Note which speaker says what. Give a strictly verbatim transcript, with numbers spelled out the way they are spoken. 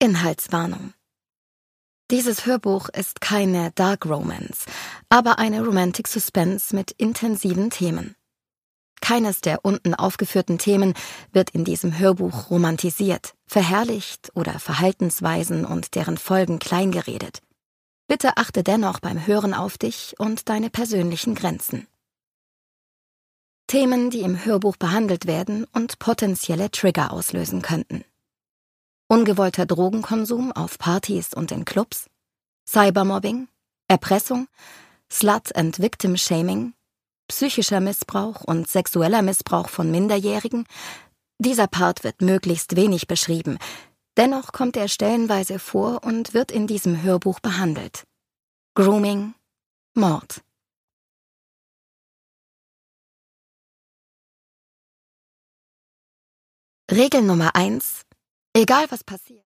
Speaker 1: Inhaltswarnung. Dieses Hörbuch ist keine Dark Romance, aber eine Romantic Suspense mit intensiven Themen. Keines der unten aufgeführten Themen wird in diesem Hörbuch romantisiert, verherrlicht oder Verhaltensweisen und deren Folgen kleingeredet. Bitte achte dennoch beim Hören auf dich und deine persönlichen Grenzen. Themen, die im Hörbuch behandelt werden und potenzielle Trigger auslösen könnten: ungewollter Drogenkonsum auf Partys und in Clubs, Cybermobbing, Erpressung, Slut- and Victim-Shaming, psychischer Missbrauch und sexueller Missbrauch von Minderjährigen. Dieser Part wird möglichst wenig beschrieben, dennoch kommt er stellenweise vor und wird in diesem Hörbuch behandelt. Grooming, Mord. Regel Nummer eins: Egal was passiert.